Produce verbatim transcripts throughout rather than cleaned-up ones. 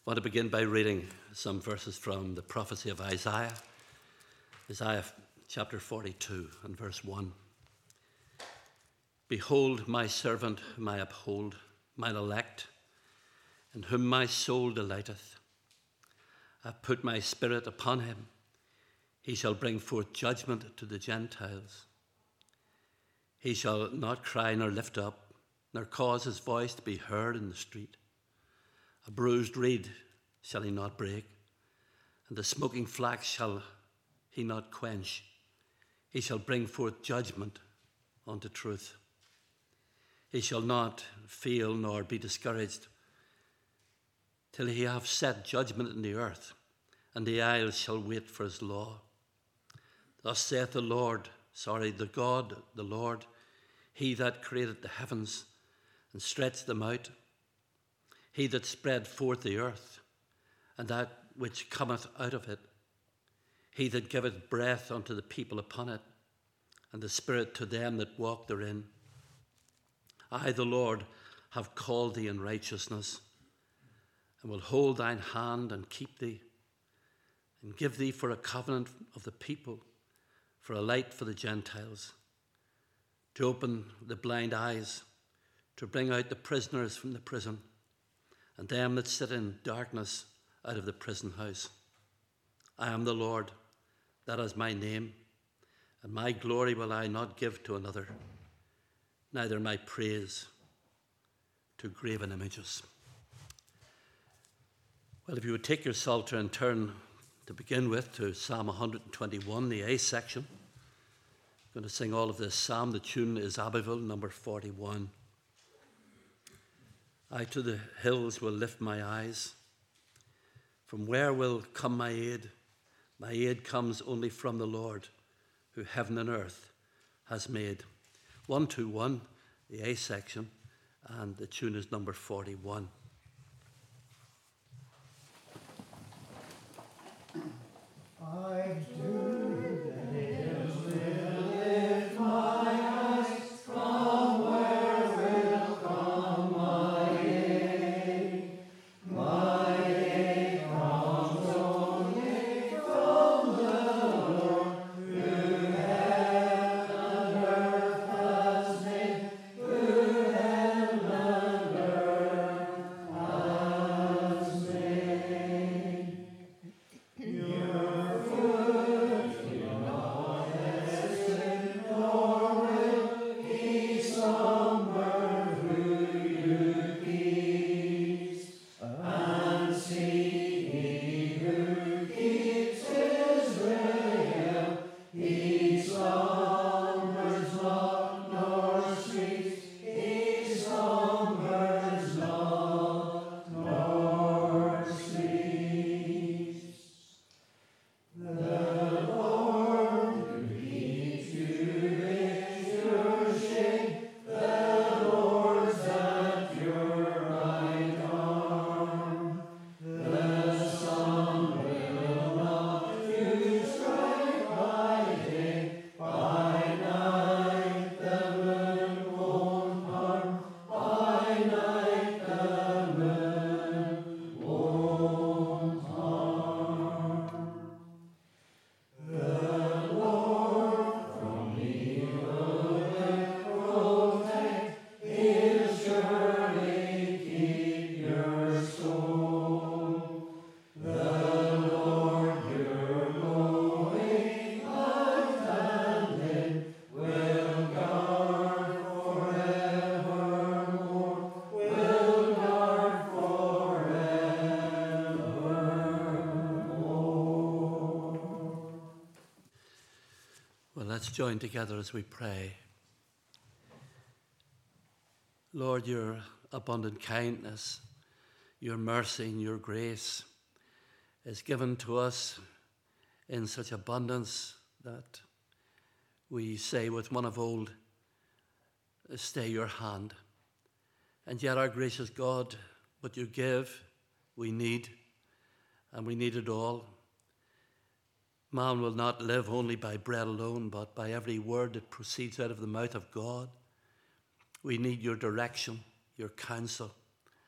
I want to begin by reading some verses from the prophecy of Isaiah. Isaiah chapter forty-two and verse one. Behold my servant whom I uphold, mine elect, in whom my soul delighteth. I have put my spirit upon him. He shall bring forth judgment to the Gentiles. He shall not cry nor lift up, nor cause his voice to be heard in the street. A bruised reed shall he not break, and the smoking flax shall he not quench. He shall bring forth judgment unto truth. He shall not fail nor be discouraged till he have set judgment in the earth, and the isles shall wait for his law. Thus saith the Lord, sorry, the God, the Lord, he that created the heavens and stretched them out, he that spread forth the earth, and that which cometh out of it, he that giveth breath unto the people upon it, and the spirit to them that walk therein. I, the Lord, have called thee in righteousness, and will hold thine hand and keep thee, and give thee for a covenant of the people, for a light for the Gentiles, to open the blind eyes, to bring out the prisoners from the prison, and them that sit in darkness out of the prison house. I am the Lord, that is my name, and my glory will I not give to another, neither my praise to graven images. Well, if you would take your psalter and turn to begin with to Psalm one twenty-one, the A section. I'm going to sing all of this psalm. The tune is Abbeville, number forty-one. I to the hills will lift my eyes. From where will come my aid? My aid comes only from the Lord, who heaven and earth has made. one two one, the A section, and the tune is number forty-one. I do the hills will lift my eyes, from where will come my aid? My aid comes only from the Lord, who heaven and earth has made, who heaven and earth has made. Your Let's join together as we pray. Lord, your abundant kindness, your mercy and your grace is given to us in such abundance that we say with one of old, stay your hand. And yet our gracious God, what you give, we need, and we need it all. Man will not live only by bread alone, but by every word that proceeds out of the mouth of God. We need your direction, your counsel.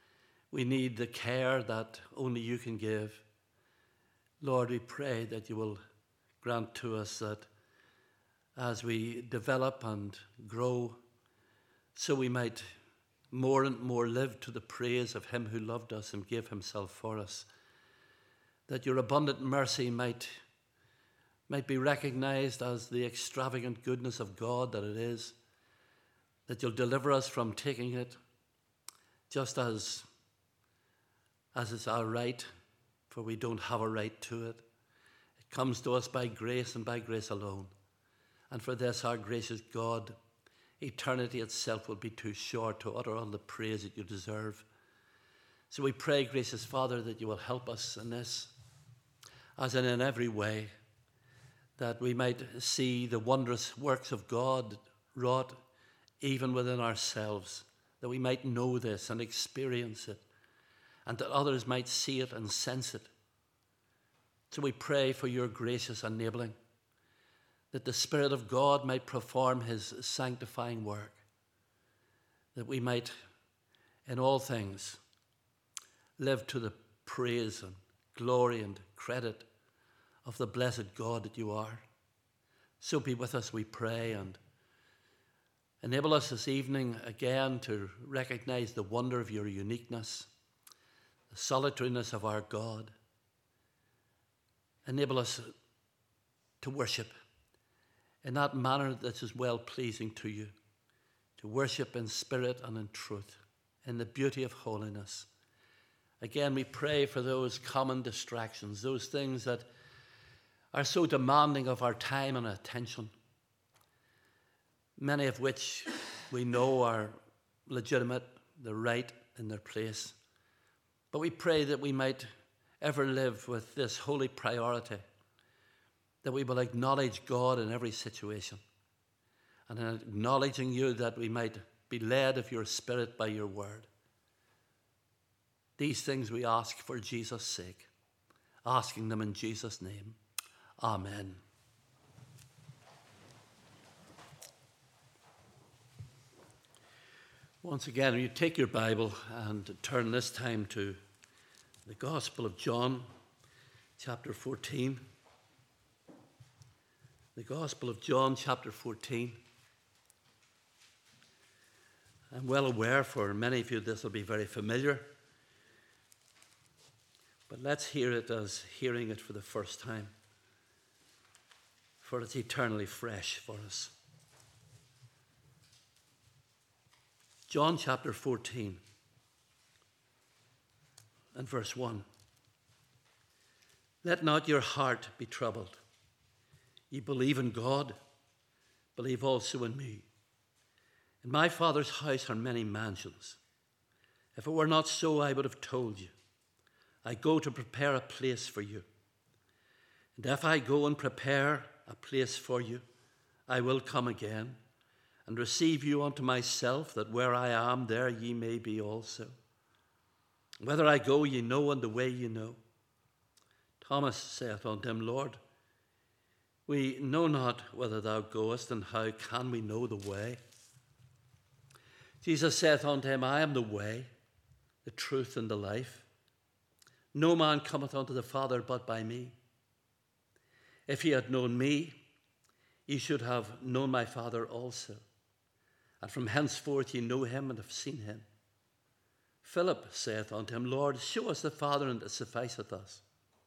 We need the care that only you can give. Lord, we pray that you will grant to us that as we develop and grow, so we might more and more live to the praise of him who loved us and gave himself for us, that your abundant mercy might, might be recognized as the extravagant goodness of God that it is, that you'll deliver us from taking it just as, as it's our right, for we don't have a right to it. It comes to us by grace and by grace alone. And for this, our gracious God, eternity itself will be too short to utter all the praise that you deserve. So we pray, gracious Father, that you will help us in this, as in, in every way, that we might see the wondrous works of God wrought even within ourselves, that we might know this and experience it, and that others might see it and sense it. So we pray for your gracious enabling, that the Spirit of God might perform his sanctifying work, that we might, in all things, live to the praise and glory and credit of the blessed God that you are. So be with us, we pray, and enable us this evening again to recognize the wonder of your uniqueness, the solitariness of our God. Enable us to worship in that manner that is well-pleasing to you, to worship in spirit and in truth, in the beauty of holiness. Again, we pray for those common distractions, those things that are so demanding of our time and attention, many of which we know are legitimate, they're right in their place. But we pray that we might ever live with this holy priority, that we will acknowledge God in every situation, and in acknowledging you, that we might be led of your Spirit by your word. These things we ask for Jesus' sake, asking them in Jesus' name. Amen. Once again, you take your Bible and turn this time to the Gospel of John, chapter fourteen. The Gospel of John, chapter fourteen. I'm well aware for many of you this will be very familiar, but let's hear it as hearing it for the first time, for it's eternally fresh for us. John chapter fourteen and verse one. Let not your heart be troubled. Ye believe in God, believe also in me. In my Father's house are many mansions. If it were not so, I would have told you. I go to prepare a place for you. And if I go and prepare a place for you, I will come again and receive you unto myself, that where I am, there ye may be also. Whither I go, ye know, and the way ye know. Thomas saith unto him, Lord, we know not whither thou goest, and how can we know the way? Jesus saith unto him, I am the way, the truth, and the life. No man cometh unto the Father but by me. If ye had known me, ye should have known my Father also. And from henceforth ye know him and have seen him. Philip saith unto him, Lord, show us the Father, and it sufficeth us.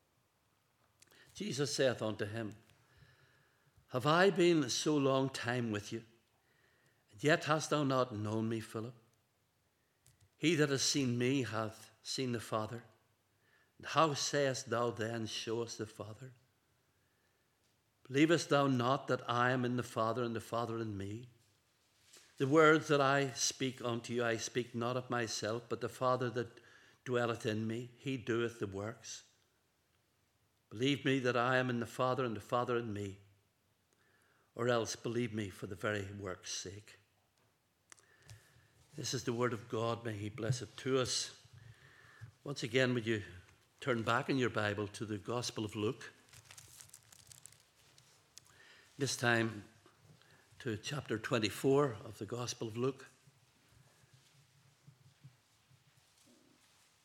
Jesus saith unto him, Have I been so long time with you, and yet hast thou not known me, Philip? He that has seen me hath seen the Father. And how sayest thou then, Show us the Father? Believest thou not that I am in the Father, and the Father in me? The words that I speak unto you, I speak not of myself, but the Father that dwelleth in me, he doeth the works. Believe me that I am in the Father, and the Father in me, or else believe me for the very work's sake. This is the word of God. May he bless it to us. Once again, would you turn back in your Bible to the Gospel of Luke? This time to chapter twenty-four of the Gospel of Luke.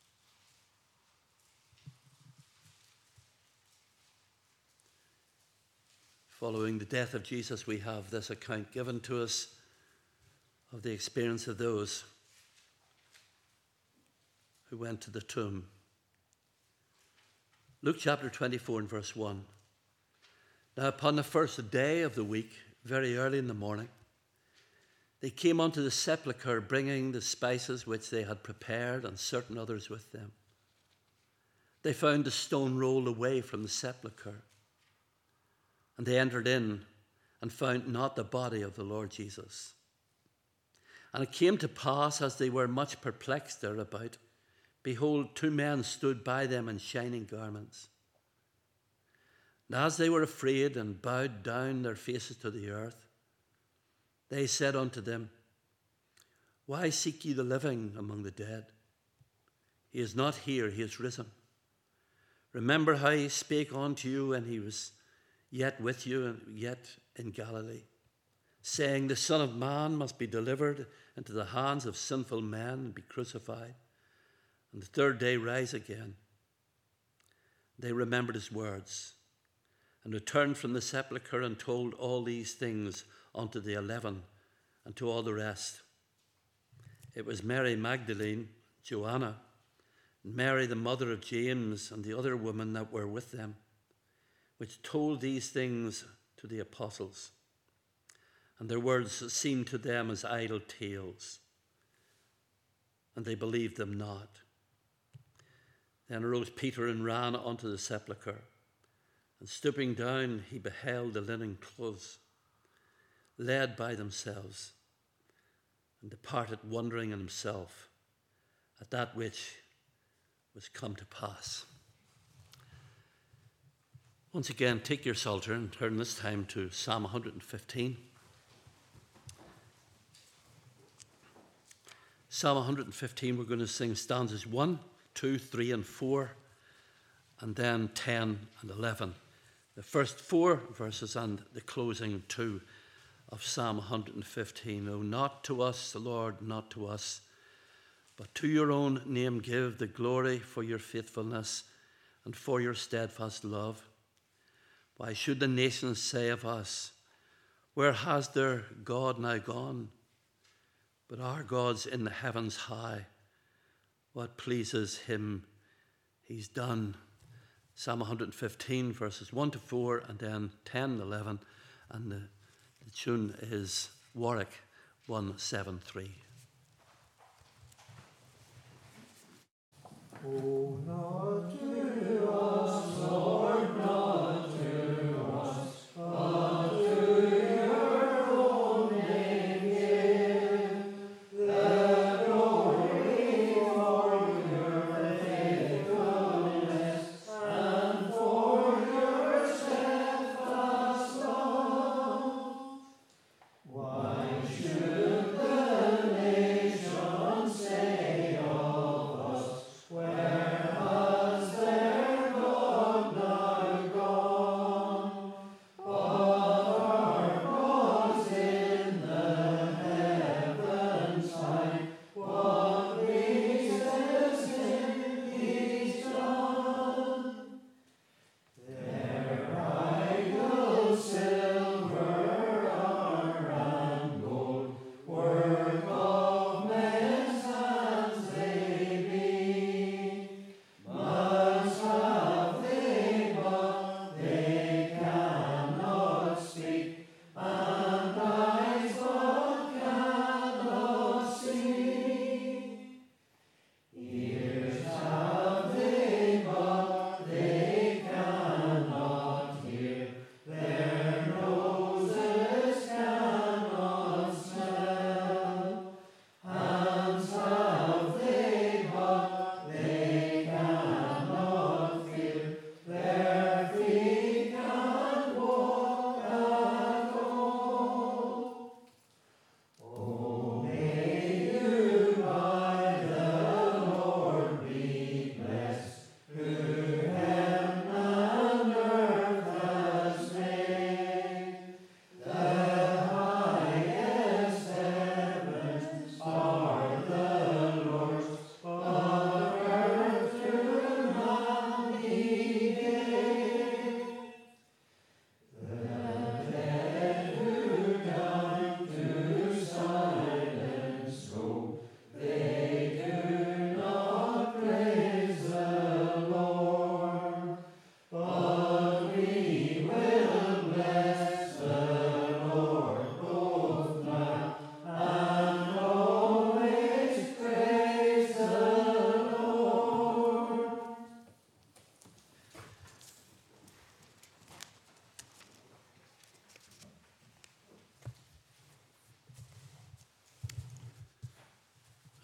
Following the death of Jesus, we have this account given to us of the experience of those who went to the tomb. Luke chapter twenty-four and verse one. Now upon the first day of the week, very early in the morning, they came unto the sepulchre, bringing the spices which they had prepared, and certain others with them. They found the stone rolled away from the sepulchre. And they entered in and found not the body of the Lord Jesus. And it came to pass, as they were much perplexed thereabout, behold, two men stood by them in shining garments. And as they were afraid and bowed down their faces to the earth, they said unto them, Why seek ye the living among the dead? He is not here, he is risen. Remember how he spake unto you when he was yet with you and yet in Galilee, saying, The Son of Man must be delivered into the hands of sinful men and be crucified, and the third day rise again. They remembered his words, and returned from the sepulchre, and told all these things unto the eleven and to all the rest. It was Mary Magdalene, Joanna, and Mary the mother of James, and the other women that were with them, which told these things to the apostles. And their words seemed to them as idle tales, and they believed them not. Then arose Peter and ran unto the sepulchre, and stooping down, he beheld the linen clothes, laid by themselves, and departed wondering in himself at that which was come to pass. Once again, take your psalter and turn this time to Psalm one hundred fifteen. Psalm one hundred fifteen, we're going to sing stanzas one, two, three, and four, and then ten and eleven. The first four verses and the closing two of Psalm one hundred fifteen. Oh, not to us, the Lord, not to us, but to your own name give the glory for your faithfulness and for your steadfast love. Why should the nations say of us, Where has their God now gone? But our God's in the heavens high. What pleases him, he's done. Psalm one hundred fifteen, verses one to four, and then ten and eleven. And the, the tune is Warwick one seventy-three. Oh, not to us, Lord, not to us, but to your own name give the glory for your faithfulness and for your steadfast love. Why should the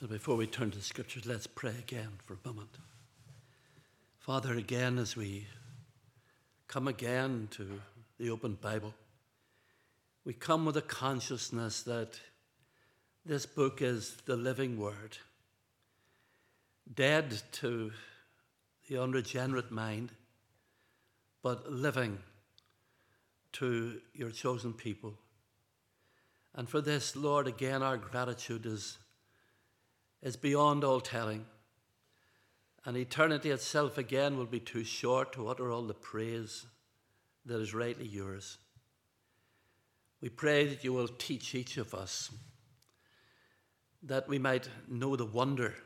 And before we turn to the scriptures, let's pray again for a moment. Father, again, as we come again to the open Bible, we come with a consciousness that this book is the living word, dead to the unregenerate mind, but living to your chosen people. And for this, Lord, again, our gratitude is, is beyond all telling. And eternity itself, again, will be too short to utter all the praise that is rightly yours. We pray that you will teach each of us, that we might know the wonder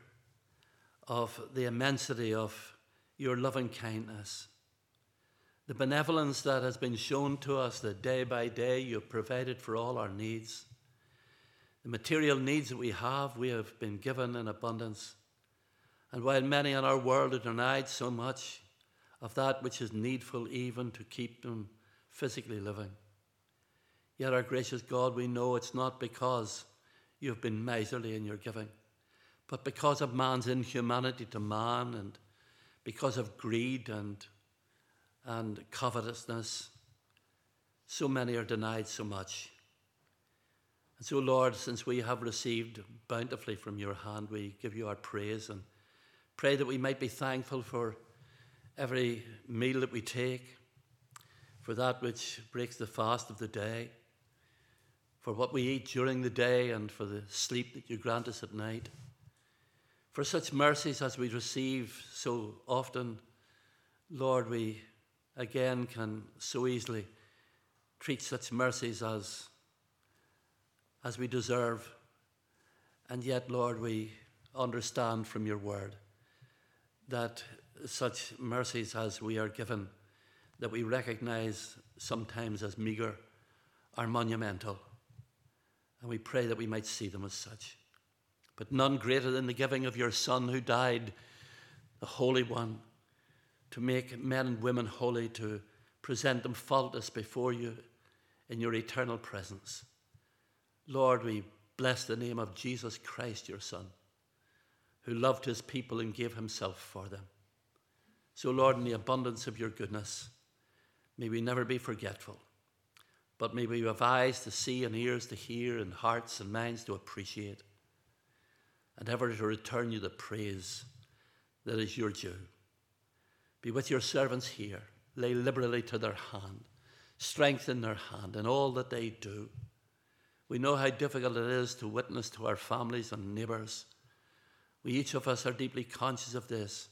of the immensity of your loving kindness, the benevolence that has been shown to us, that day by day you have provided for all our needs. The material needs that we have, we have been given in abundance. And while many in our world are denied so much of that which is needful even to keep them physically living, yet, our gracious God, we know it's not because you have been miserly in your giving, but because of man's inhumanity to man, and because of greed and, and covetousness, so many are denied so much. And so, Lord, since we have received bountifully from your hand, we give you our praise and pray that we might be thankful for every meal that we take, for that which breaks the fast of the day, for what we eat during the day, and for the sleep that you grant us at night. For such mercies as we receive so often, Lord, we again can so easily treat such mercies as, as we deserve. And yet, Lord, we understand from your word that such mercies as we are given, that we recognize sometimes as meager, are monumental. And we pray that we might see them as such. But none greater than the giving of your Son, who died, the Holy One, to make men and women holy, to present them faultless before you in your eternal presence. Lord, we bless the name of Jesus Christ, your Son, who loved his people and gave himself for them. So, Lord, in the abundance of your goodness, may we never be forgetful, but may we have eyes to see and ears to hear and hearts and minds to appreciate, and ever to return you the praise that is your due. Be with your servants here. Lay liberally to their hand. Strengthen their hand in all that they do. We know how difficult it is to witness to our families and neighbours. We, each of us, are deeply conscious of this.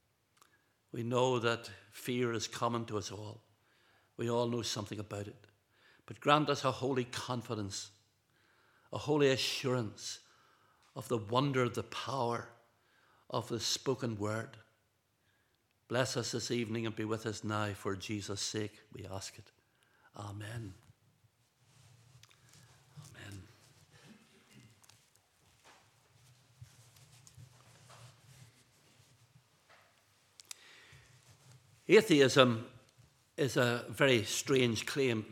We know that fear is common to us all. We all know something about it. But grant us a holy confidence, a holy assurance of the wonder, the power of the spoken word. Bless us this evening and be with us now. For Jesus' sake, we ask it. Amen. Amen. Atheism is a very strange claim.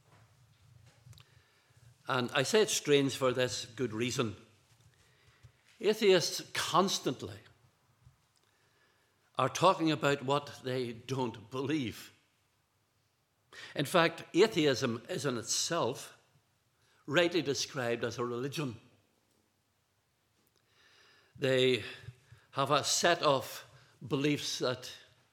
And I say it's strange for this good reason. Atheists constantly are talking about what they don't believe. In fact, atheism is in itself rightly described as a religion. They have a set of beliefs that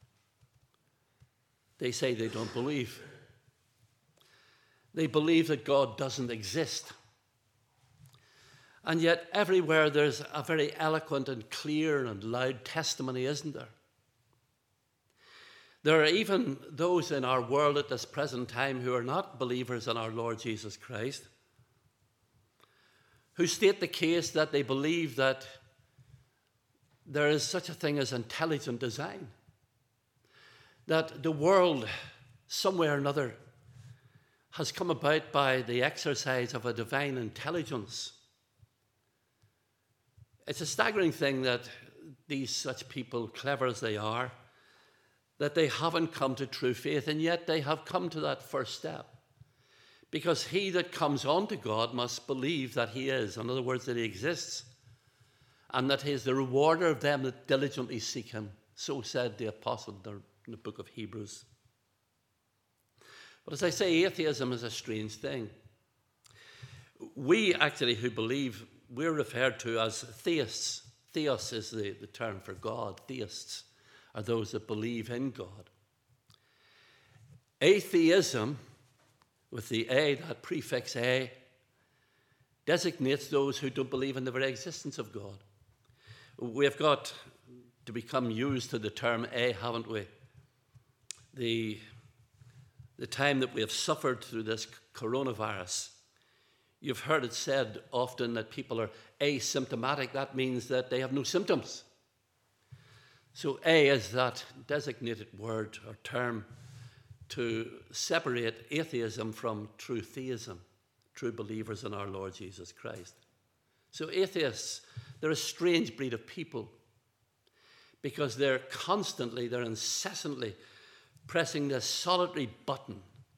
they say they don't believe. They believe that God doesn't exist. And yet everywhere there's a very eloquent and clear and loud testimony, isn't there? There are even those in our world at this present time who are not believers in our Lord Jesus Christ, who state the case that they believe that there is such a thing as intelligent design, that the world, some way or another, has come about by the exercise of a divine intelligence. It's a staggering thing that these such people, clever as they are, that they haven't come to true faith, and yet they have come to that first step. Because he that comes unto God must believe that he is, in other words, that he exists. and that he is the rewarder of them that diligently seek him. So said the apostle in the book of Hebrews. But as I say, atheism is a strange thing. We actually who believe, we're referred to as theists. Theos is the, the term for God. Theists are those that believe in God. Atheism, with the A, that prefix A, designates those who don't believe in the very existence of God. We've got to become used to the term A, haven't we? The, the time that we have suffered through this coronavirus, you've heard it said often that people are asymptomatic. That means that they have no symptoms. So A is that designated word or term to separate atheism from true theism, true believers in our Lord Jesus Christ. So atheists, they're a strange breed of people because they're constantly, they're incessantly pressing this solitary button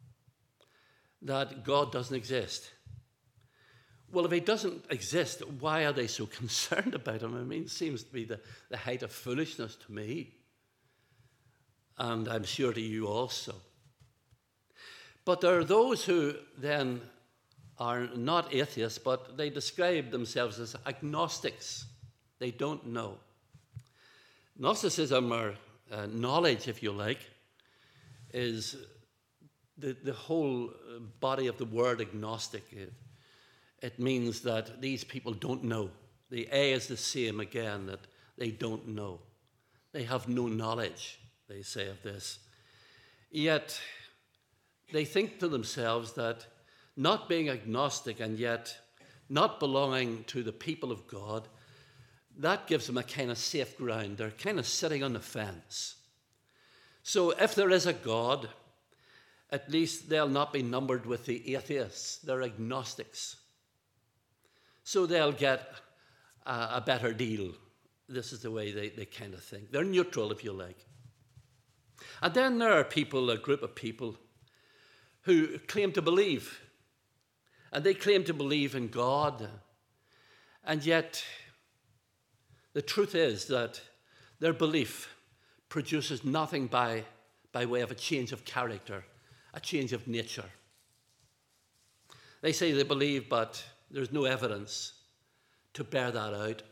that God doesn't exist. Well, if he doesn't exist, why are they so concerned about him? I mean, it seems to be the, the height of foolishness to me. And I'm sure to you also. But there are those who then are not atheists, but they describe themselves as agnostics. They don't know. Gnosticism, or uh, knowledge, if you like, is the, the whole body of the word agnostic. It, it means that these people don't know. The A is the same again, that they don't know. They have no knowledge, they say of this. Yet they think to themselves that not being agnostic and yet not belonging to the people of God, that gives them a kind of safe ground. They're kind of sitting on the fence. So if there is a God, at least they'll not be numbered with the atheists. They're agnostics. So they'll get a, a better deal. This is the way they, they kind of think. They're neutral, if you like. And then there are people, a group of people, who claim to believe. And they claim to believe in God. And yet, the truth is that their belief produces nothing by, by way of a change of character, a change of nature. They say they believe, but there's no evidence to bear that out.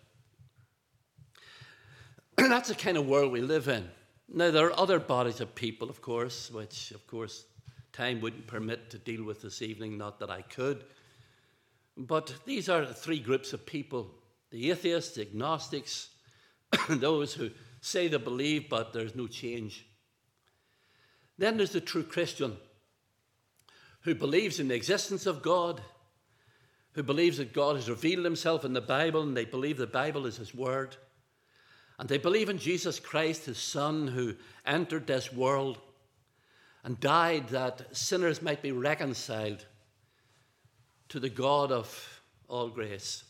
That's the kind of world we live in. Now, there are other bodies of people, of course, which, of course, time wouldn't permit to deal with this evening, not that I could. But these are three groups of people: the atheists, the agnostics, those who say they believe, but there's no change. Then there's the true Christian, who believes in the existence of God, who believes that God has revealed himself in the Bible, and they believe the Bible is his word. And they believe in Jesus Christ, his Son, who entered this world and died that sinners might be reconciled to the God of all grace.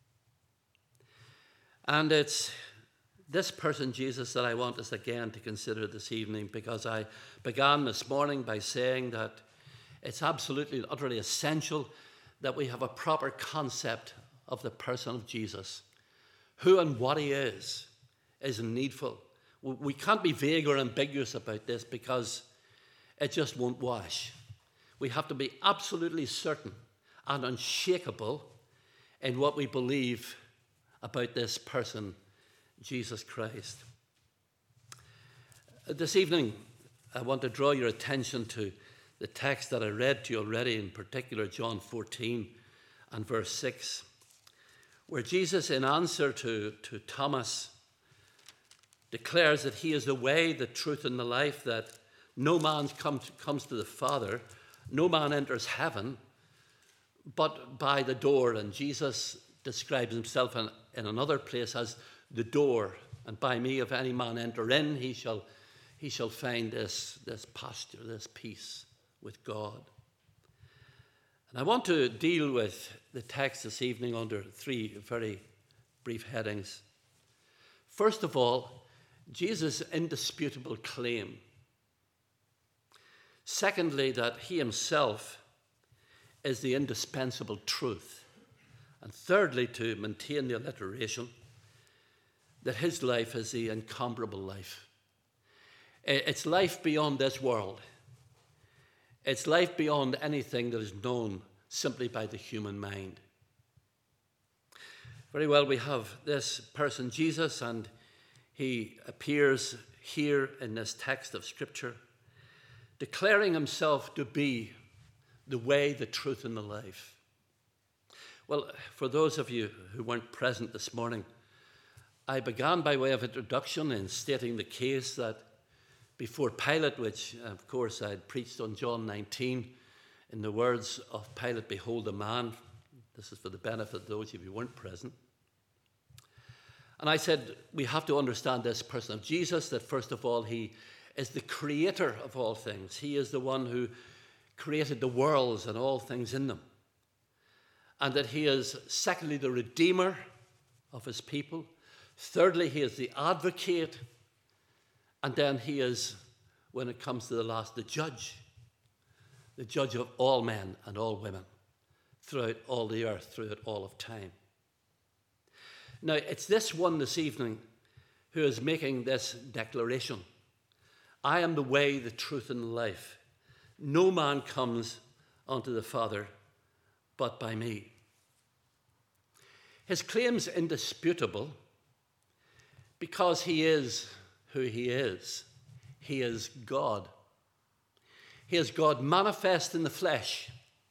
And it's this person, Jesus, that I want us again to consider this evening, because I began this morning by saying that it's absolutely and utterly essential that we have a proper concept of the person of Jesus. Who and what he is is needful. We can't be vague or ambiguous about this because it just won't wash. We have to be absolutely certain and unshakable in what we believe about this person, Jesus Christ. This evening, I want to draw your attention to the text that I read to you already, in particular John fourteen and verse six, where Jesus, in answer to, to Thomas, declares that he is the way, the truth, and the life, that no man come to, comes to the Father, no man enters heaven, but by the door. And Jesus describes himself in, in another place as the door. And by me, if any man enter in, he shall, he shall find this, this pasture, this peace with God. And I want to deal with the text this evening under three very brief headings. First of all, Jesus' indisputable claim. Secondly, that he himself is the indispensable truth. And thirdly, to maintain the alliteration, that his life is the incomparable life. It's life beyond this world. It's life beyond anything that is known simply by the human mind. Very well, we have this person, Jesus, and he appears here in this text of Scripture, declaring himself to be the way, the truth, and the life. Well, for those of you who weren't present this morning, I began by way of introduction in stating the case that before Pilate, which of course I had preached on John nineteen, in the words of Pilate, behold a man. This is for the benefit of those of you who weren't present. And I said, we have to understand this person of Jesus, that first of all, he is the creator of all things. He is the one who created the worlds and all things in them. And that he is, secondly, the redeemer of his people. Thirdly, he is the advocate. And then he is, when it comes to the last, the judge. The judge of all men and all women throughout all the earth, throughout all of time. Now, it's this one this evening who is making this declaration. I am the way, the truth, and the life. No man comes unto the Father but by me. His claim's indisputable because he is who he is. He is God. He is God manifest in the flesh.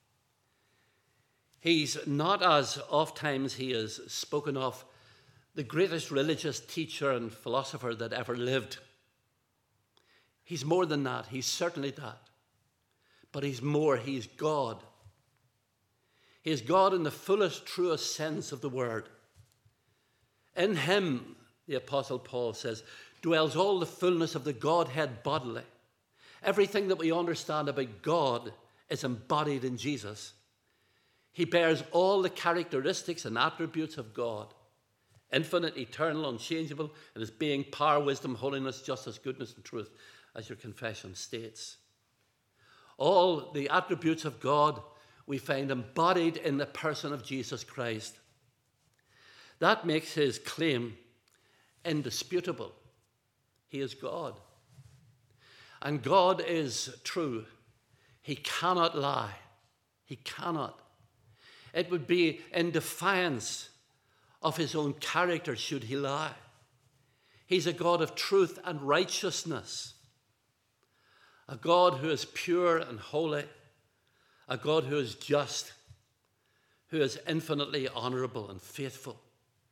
He's not, as oftentimes he is spoken of, the greatest religious teacher and philosopher that ever lived. He's more than that. He's certainly that. But he's more. He's God. He is God in the fullest, truest sense of the word. In him, the Apostle Paul says, dwells all the fullness of the Godhead bodily. Everything that we understand about God is embodied in Jesus. He bears all the characteristics and attributes of God. Infinite, eternal, unchangeable, in his being, power, wisdom, holiness, justice, goodness, and truth, as your confession states. All the attributes of God we find embodied in the person of Jesus Christ. That makes his claim indisputable. He is God. And God is true. He cannot lie. He cannot. It would be in defiance of his own character should he lie. He's a God of truth and righteousness. A God who is pure and holy. A God who is just. Who is infinitely honorable and faithful.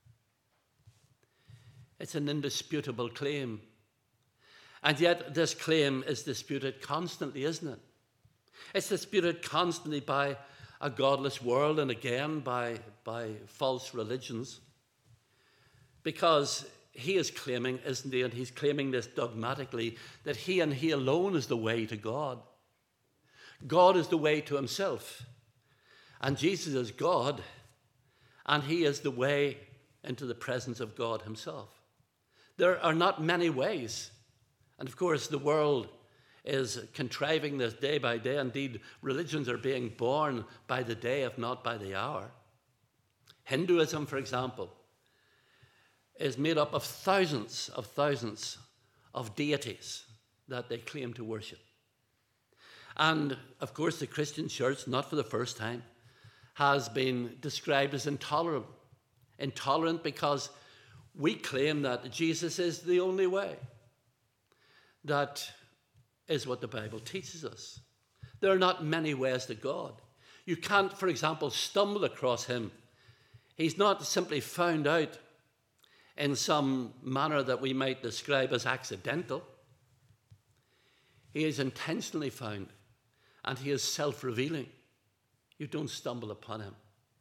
It's an indisputable claim. And yet this claim is disputed constantly, isn't it? It's disputed constantly by a godless world and again by, by false religions. Because he is claiming, isn't he, and he's claiming this dogmatically, that he and he alone is the way to God. God is the way to himself. And Jesus is God, and he is the way into the presence of God himself. There are not many ways. And of course, the world is contriving this day by day. Indeed, religions are being born by the day, if not by the hour. Hinduism, for example, is made up of thousands of thousands of deities that they claim to worship. And of course, the Christian church, not for the first time, has been described as intolerant. Intolerant because we claim that Jesus is the only way. That is what the Bible teaches us. There are not many ways to God. You can't, for example, stumble across him. He's not simply found out in some manner that we might describe as accidental. He is intentionally found, and he is self-revealing. You don't stumble upon him.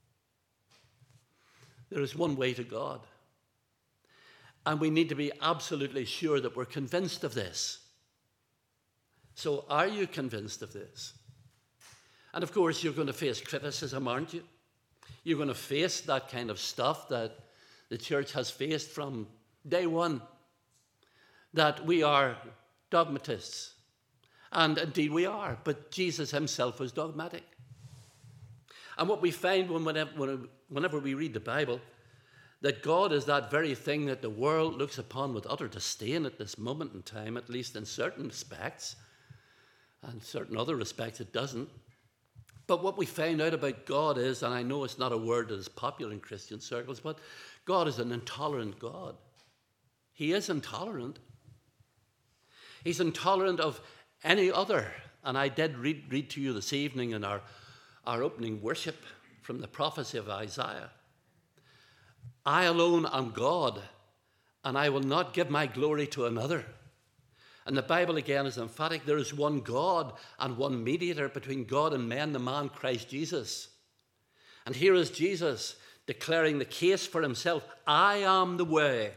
There is one way to God. And we need to be absolutely sure that we're convinced of this. So are you convinced of this? And of course, you're going to face criticism, aren't you? You're going to face that kind of stuff that the church has faced from day one, that we are dogmatists. And indeed we are, but Jesus himself was dogmatic. And what we find when, whenever, whenever we read the Bible, that God is that very thing that the world looks upon with utter disdain at this moment in time, at least in certain respects, and certain other respects it doesn't. But what we find out about God is, and I know it's not a word that is popular in Christian circles, but God is an intolerant God. He is intolerant. He's intolerant of any other. And I did read, read to you this evening in our, our opening worship from the prophecy of Isaiah. I alone am God, and I will not give my glory to another. And the Bible again is emphatic. There is one God and one mediator between God and men, the man Christ Jesus. And here is Jesus declaring the case for himself. I am the way.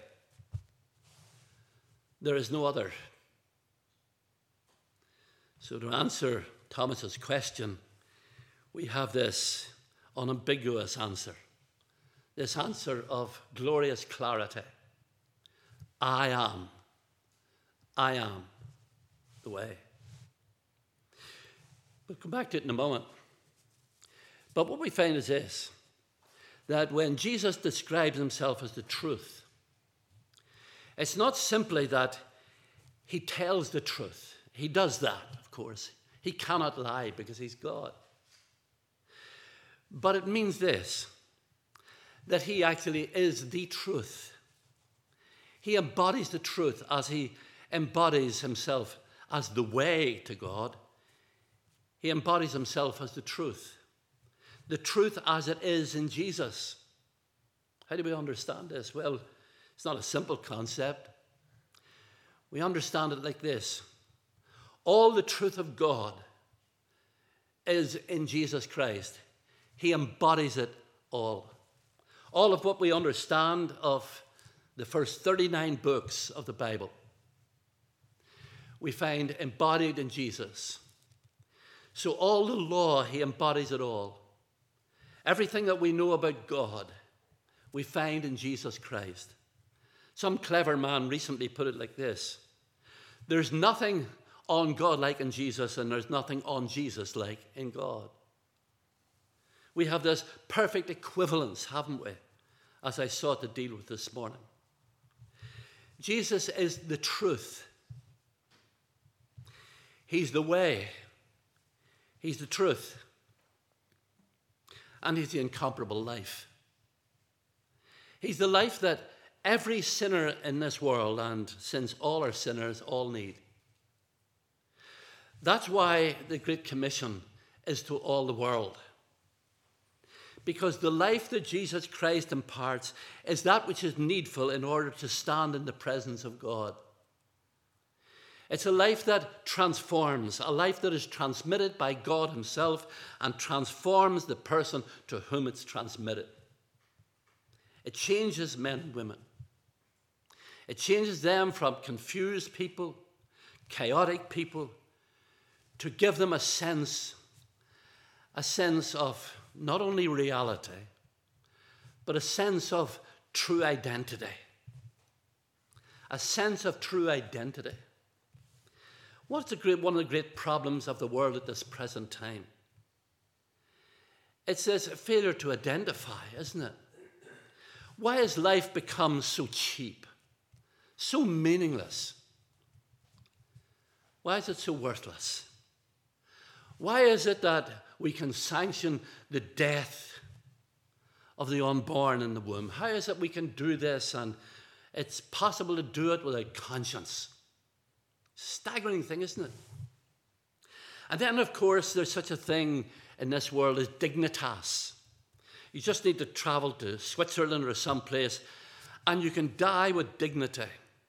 There is no other. So to answer Thomas's question, we have this unambiguous answer. This answer of glorious clarity. I am. I am the way. We'll come back to it in a moment. But what we find is this, that when Jesus describes himself as the truth, it's not simply that he tells the truth. He does that, of course. He cannot lie because he's God. But it means this, that he actually is the truth. He embodies the truth as he embodies himself as the way to God. He embodies himself as the truth. The truth as it is in Jesus. How do we understand this? Well, it's not a simple concept. We understand it like this. All the truth of God is in Jesus Christ. He embodies it all. All of what we understand of the first thirty-nine books of the Bible, we find embodied in Jesus. So all the law, he embodies it all. Everything that we know about God, we find in Jesus Christ. Some clever man recently put it like this. There's nothing un-God-like in Jesus, and there's nothing un-Jesus-like in God. We have this perfect equivalence, haven't we? As I sought to deal with this morning. Jesus is the truth. He's the way. He's the truth. And he's the incomparable life. He's the life that every sinner in this world, and since all are sinners, all need. That's why the Great Commission is to all the world. Because the life that Jesus Christ imparts is that which is needful in order to stand in the presence of God. It's a life that transforms, a life that is transmitted by God himself and transforms the person to whom it's transmitted. It changes men and women. It changes them from confused people, chaotic people, to give them a sense, a sense of not only reality, but a sense of true identity. A sense of true identity. What's the great, one of the great problems of the world at this present time? It's this failure to identify, isn't it? Why has life become so cheap, so meaningless? Why is it so worthless? Why is it that we can sanction the death of the unborn in the womb? How is it we can do this and it's possible to do it without conscience? Staggering thing, isn't it? And then, of course, there's such a thing in this world as dignitas. You just need to travel to Switzerland or someplace and you can die with dignity.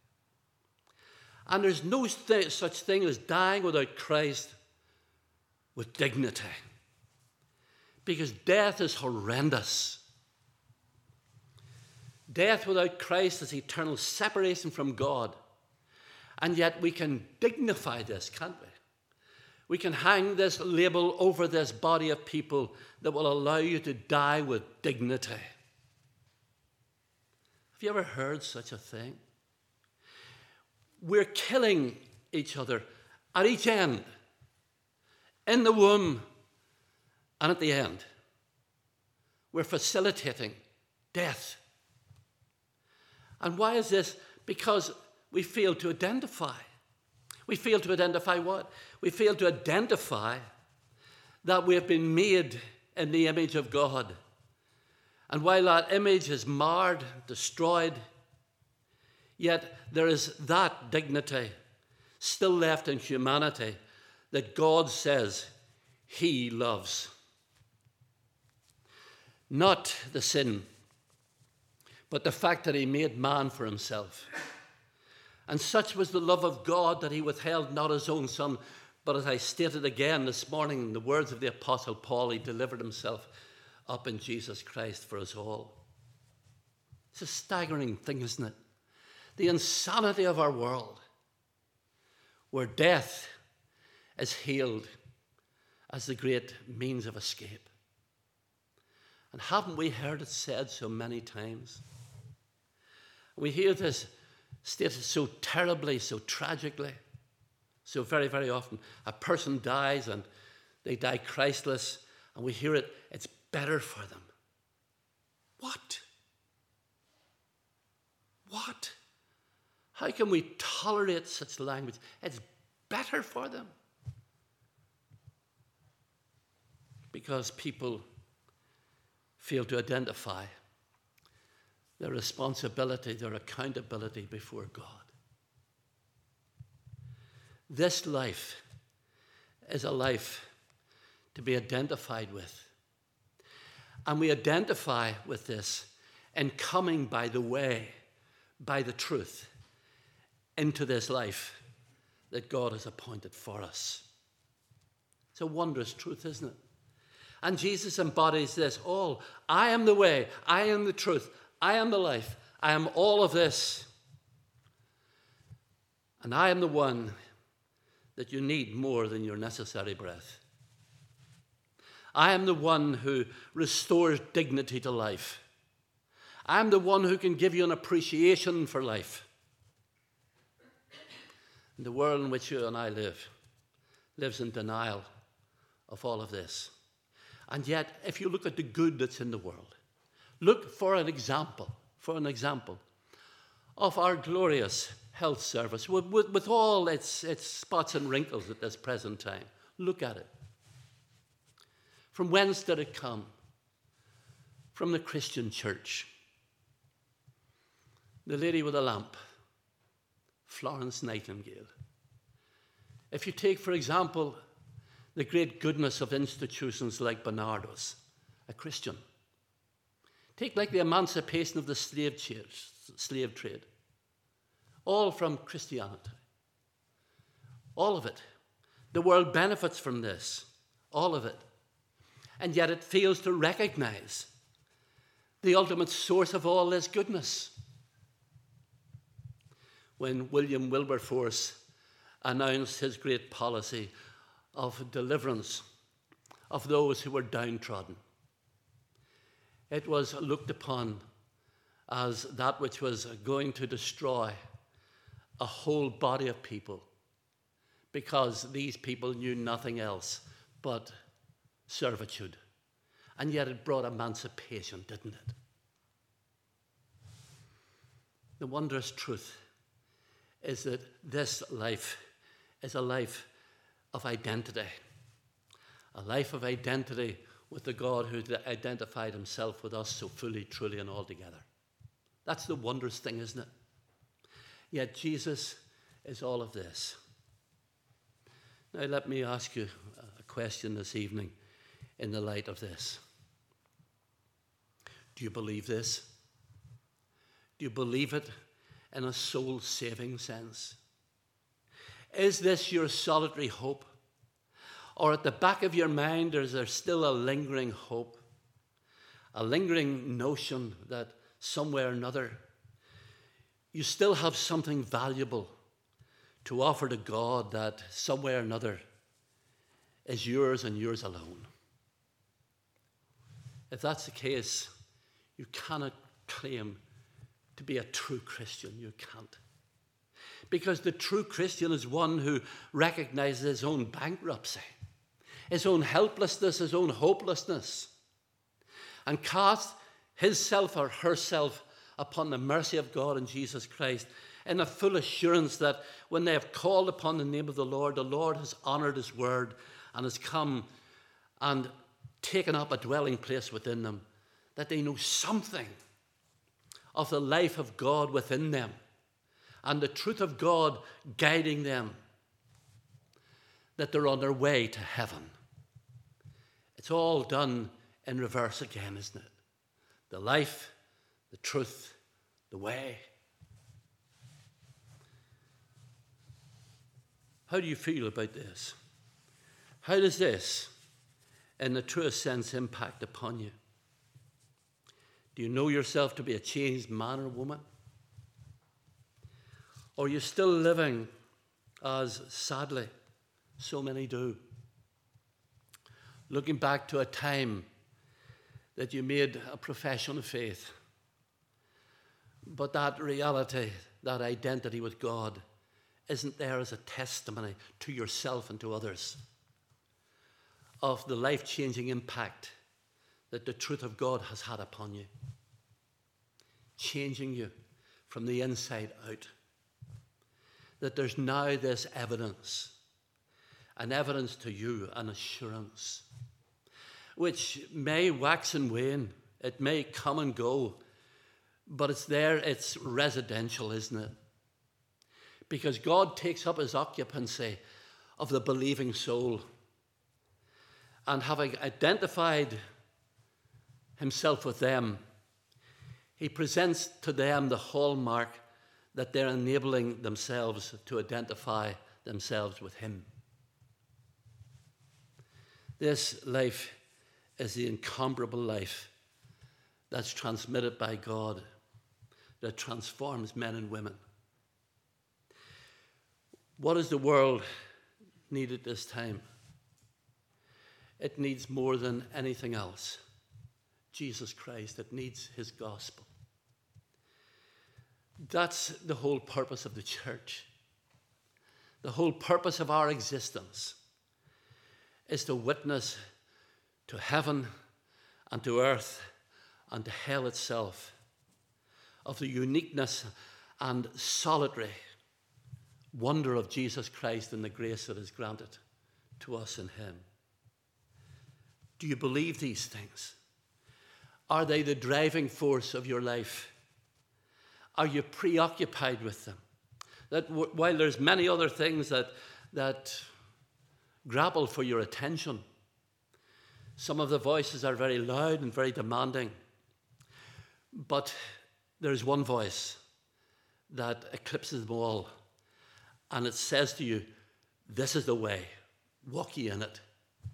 And there's no th- such thing as dying without Christ with dignity. Because death is horrendous. Death without Christ is eternal separation from God. And yet we can dignify this, can't we? We can hang this label over this body of people that will allow you to die with dignity. Have you ever heard such a thing? We're killing each other at each end, in the womb and at the end. We're facilitating death. And why is this? Because we fail to identify. We fail to identify what? We fail to identify that we have been made in the image of God. And while that image is marred, destroyed, yet there is that dignity still left in humanity that God says he loves. Not the sin, but the fact that he made man for himself. And such was the love of God that he withheld not his own son, but as I stated again this morning in the words of the Apostle Paul, he delivered himself up in Jesus Christ for us all. It's a staggering thing, isn't it? The insanity of our world, where death is hailed as the great means of escape. And haven't we heard it said so many times? We hear this stated so terribly, so tragically, so very, very often. A person dies and they die Christless, and we hear it, it's better for them. What? What? How can we tolerate such language? It's better for them. Because people fail to identify their responsibility, their accountability before God. This life is a life to be identified with. And we identify with this in coming by the way, by the truth, into this life that God has appointed for us. It's a wondrous truth, isn't it? And Jesus embodies this all. I am the way, I am the truth, I am the life, I am all of this. And I am the one that you need more than your necessary breath. I am the one who restores dignity to life. I am the one who can give you an appreciation for life. And the world in which you and I live lives in denial of all of this. And yet, if you look at the good that's in the world, look for an example, for an example of our glorious health service with, with, with all its, its spots and wrinkles at this present time. Look at it. From whence did it come? From the Christian church. The lady with a lamp, Florence Nightingale. If you take, for example, the great goodness of institutions like Barnardo's, a Christian. Take like the emancipation of the slave trade, slave trade. All from Christianity. All of it. The world benefits from this. All of it. And yet it fails to recognize the ultimate source of all this goodness. When William Wilberforce announced his great policy of deliverance of those who were downtrodden, it was looked upon as that which was going to destroy a whole body of people, because these people knew nothing else but servitude. And yet it brought emancipation, didn't it? The wondrous truth is that this life is a life of identity. A life of identity with the God who identified himself with us so fully, truly, and altogether. That's the wondrous thing, isn't it? Yet Jesus is all of this. Now let me ask you a question this evening in the light of this. Do you believe this? Do you believe it in a soul-saving sense? Is this your solitary hope? Or at the back of your mind, is there still a lingering hope? A lingering notion that somewhere or another you still have something valuable to offer to God that somewhere or another is yours and yours alone? If that's the case, you cannot claim to be a true Christian. You can't. Because the true Christian is one who recognizes his own bankruptcy, his own helplessness, his own hopelessness, and casts himself or herself upon the mercy of God in Jesus Christ, in a full assurance that when they have called upon the name of the Lord, the Lord has honored his word and has come and taken up a dwelling place within them, that they know something of the life of God within them and the truth of God guiding them, that they're on their way to heaven. It's all done in reverse again, isn't it? The life, the truth, the way. How do you feel about this? How does this, in the truest sense, impact upon you? Do you know yourself to be a changed man or woman? Or are you still living as, sadly, so many do? Looking back to a time that you made a profession of faith, but that reality, that identity with God, isn't there as a testimony to yourself and to others of the life-changing impact that the truth of God has had upon you, changing you from the inside out. That there's now this evidence, an evidence to you, an assurance, which may wax and wane, it may come and go, but it's there, it's residential, isn't it? Because God takes up his occupancy of the believing soul, and having identified himself with them, he presents to them the hallmark that they're enabling themselves to identify themselves with him. This life is the incomparable life that's transmitted by God, that transforms men and women. What does the world need at this time? It needs more than anything else Jesus Christ. It needs his gospel. That's the whole purpose of the church. The whole purpose of our existence is to witness to heaven and to earth and to hell itself of the uniqueness and solitary wonder of Jesus Christ and the grace that is granted to us in him. Do you believe these things? Are they the driving force of your life? Are you preoccupied with them? That w- while there's many other things that, that grapple for your attention, some of the voices are very loud and very demanding, but there's one voice that eclipses them all, and it says to you, this is the way, walk ye in it.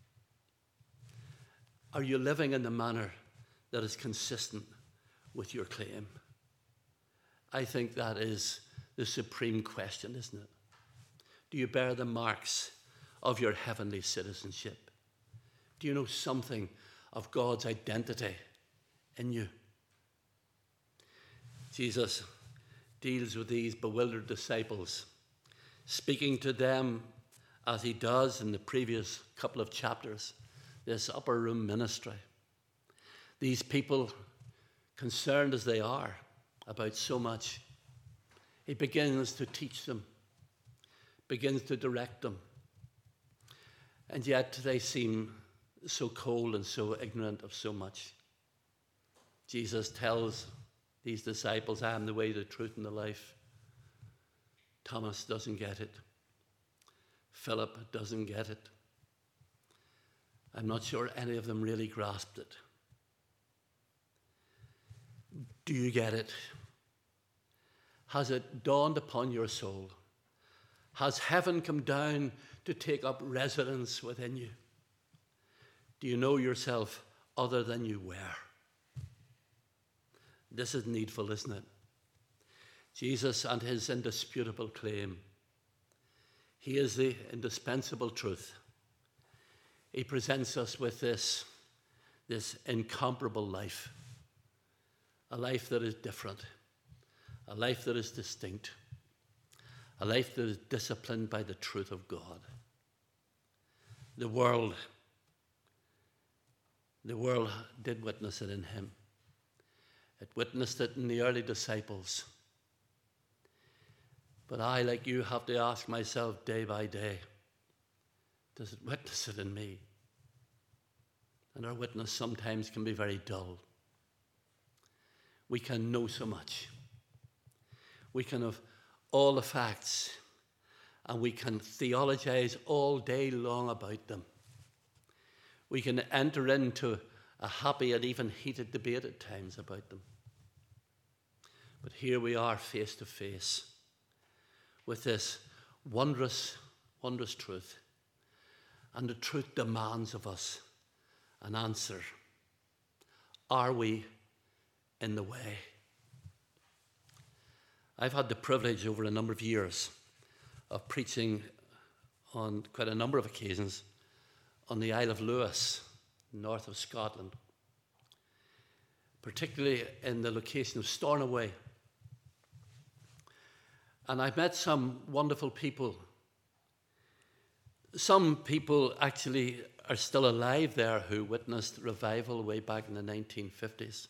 Are you living in the manner that is consistent with your claim? I think that is the supreme question, isn't it? Do you bear the marks of your heavenly citizenship? Do you know something of God's identity in you? Jesus deals with these bewildered disciples, speaking to them as he does in the previous couple of chapters, this upper room ministry. These people, concerned as they are about so much, he begins to teach them, begins to direct them. And yet they seem so cold and so ignorant of so much. Jesus tells these disciples, I am the way, the truth, and the life. Thomas doesn't get it. Philip doesn't get it. I'm not sure any of them really grasped it. Do you get it? Has it dawned upon your soul? Has heaven come down to take up residence within you? Do you know yourself other than you were? This is needful, isn't it? Jesus and his indisputable claim. He is the indispensable truth. He presents us with this, this incomparable life, a life that is different, a life that is distinct, a life that is disciplined by the truth of God. The world, the world did witness it in him. It witnessed it in the early disciples. But I, like you, have to ask myself day by day, does it witness it in me? And our witness sometimes can be very dull. We can know so much. We can have all the facts, and we can theologize all day long about them. We can enter into a happy and even heated debate at times about them. But here we are face to face with this wondrous, wondrous truth. And the truth demands of us an answer. Are we in the way? I've had the privilege over a number of years of preaching on quite a number of occasions on the Isle of Lewis, north of Scotland, particularly in the location of Stornoway. And I've met some wonderful people. Some people actually are still alive there who witnessed revival way back in the nineteen fifties.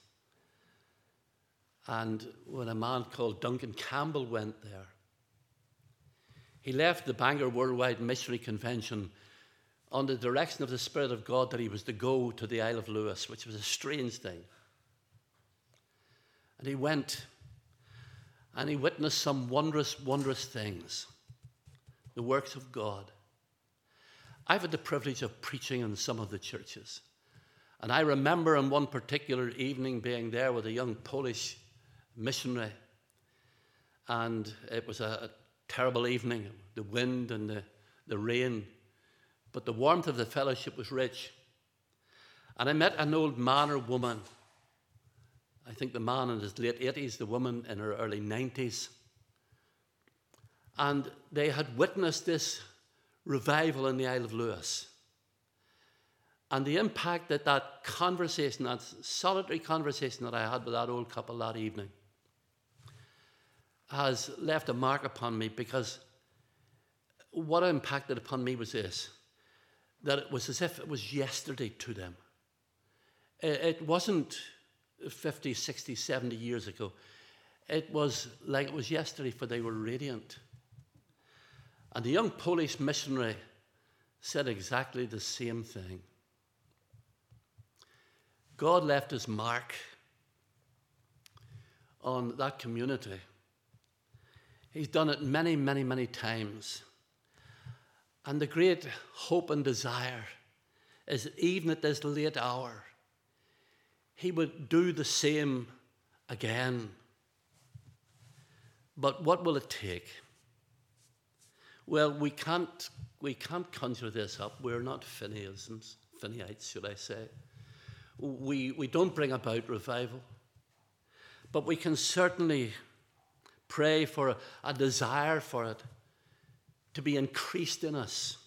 And when a man called Duncan Campbell went there, he left the Bangor Worldwide Missionary Convention on the direction of the Spirit of God that he was to go to the Isle of Lewis, which was a strange thing. And he went, and he witnessed some wondrous, wondrous things, the works of God. I've had the privilege of preaching in some of the churches. And I remember on one particular evening being there with a young Polish missionary. And it was a, a terrible evening, the wind and the, the rain. But the warmth of the fellowship was rich. And I met an old man or woman. I think the man in his late eighties, the woman in her early nineties. And they had witnessed this revival in the Isle of Lewis. And the impact that that conversation, that solitary conversation that I had with that old couple that evening, has left a mark upon me, because what impacted upon me was this, that it was as if it was yesterday to them. It wasn't fifty, sixty, seventy years ago. It was like it was yesterday, for they were radiant. And the young Polish missionary said exactly the same thing. God left his mark on that community. He's done it many, many, many times. And the great hope and desire is that even at this late hour, he would do the same again. But what will it take? Well, we can't, we can't conjure this up. We're not Phineasans, Phinneites, should I say. We, we don't bring about revival. But we can certainly pray for a, a desire for it to be increased in us.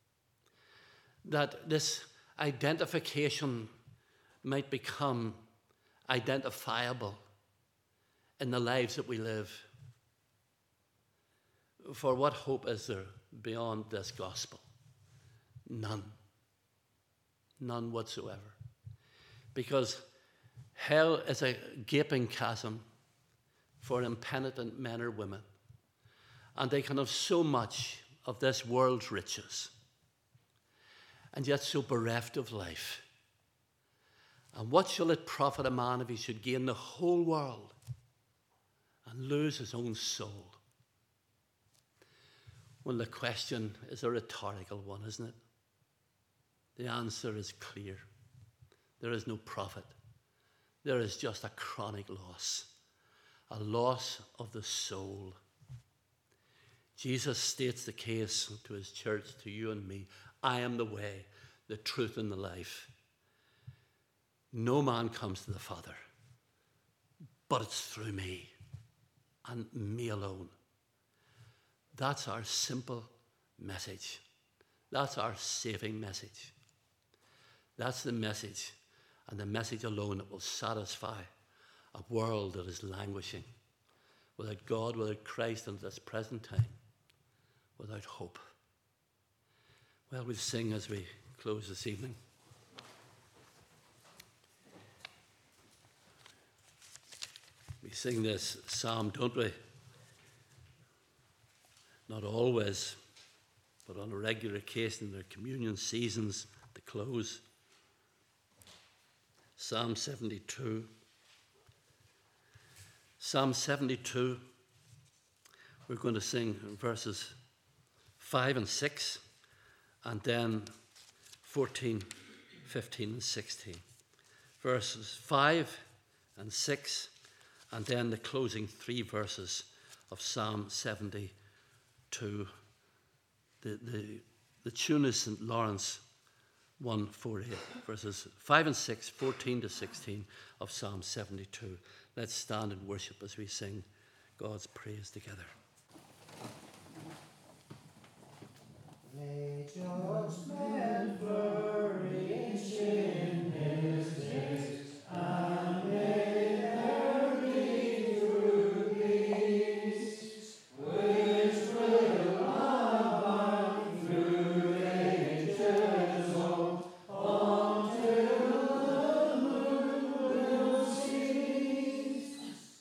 That this identification might become identifiable in the lives that we live. For what hope is there beyond this gospel? None. None whatsoever. Because hell is a gaping chasm for impenitent men or women. And they can have so much of this world's riches, and yet so bereft of life. And what shall it profit a man if he should gain the whole world and lose his own soul? Well, the question is a rhetorical one, isn't it? The answer is clear. There is no profit. There is just a chronic loss, a loss of the soul. Jesus states the case to his church, to you and me. I am the way, the truth, and the life. No man comes to the Father, but it's through me, and me alone. That's our simple message. That's our saving message. That's the message, and the message alone that will satisfy a world that is languishing, without God, without Christ, and at this present time, without hope. Well, we'll sing as we close this evening. sing this psalm, don't we? Not always, but on a regular occasion in their communion seasons to close. Psalm seventy-two. Psalm seventy-two, we're going to sing verses five and six, and then fourteen, fifteen, and sixteen. Verses five and six, and then the closing three verses of Psalm seventy-two. The, the, the tune is Saint Lawrence one forty-eight, verses five and six, fourteen to sixteen of Psalm seventy-two. Let's stand and worship as we sing God's praise together. May judgment flourish in his days, and may there be true peace, which will abide through ages old, until the moon will cease.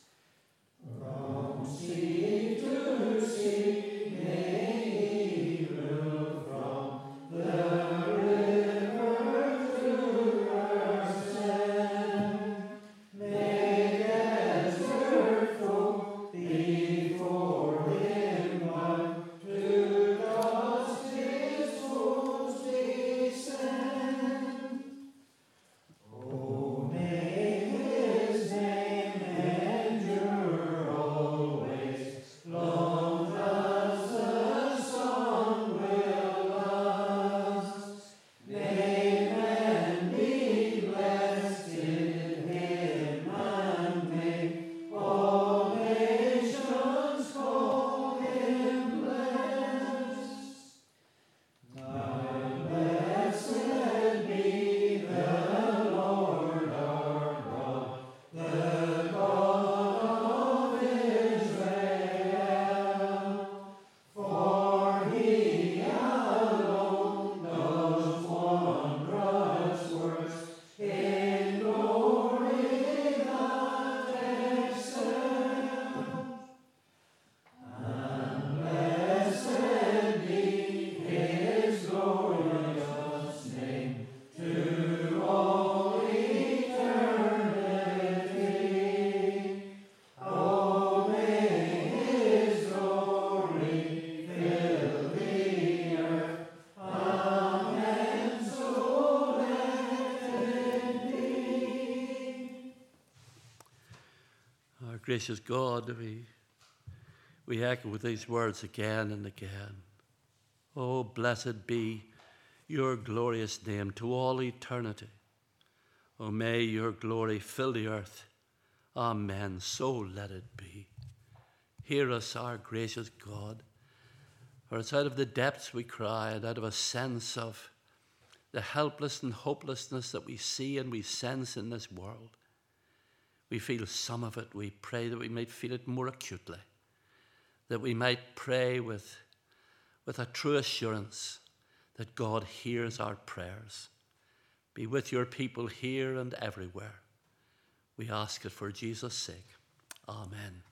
From sea to sea, may he rule from the river to earth's end. May desert folk before him run, to dust his foes descend. Oh, may his name endure always, long as the sun will last. May men be blessed in him, and may all nations call him blessed. Now blessed be the Lord our God, the God of Israel, for he alone does wondrous works in glory that excel. And blessed be his glorious name to all eternity. Oh, may his glory fill the earth. Amen. So let it be. Our gracious God, we, we echo these words again and again. Oh, blessed be your glorious name to all eternity. Oh, may your glory fill the earth. Amen. So let it be. Hear us, our gracious God. For it's out of the depths we cry, and out of a sense of the helpless and hopelessness that we see and we sense in this world. We feel some of it. We pray that we might feel it more acutely, that we might pray with, with a true assurance that God hears our prayers. Be with your people here and everywhere. We ask it for Jesus' sake. Amen.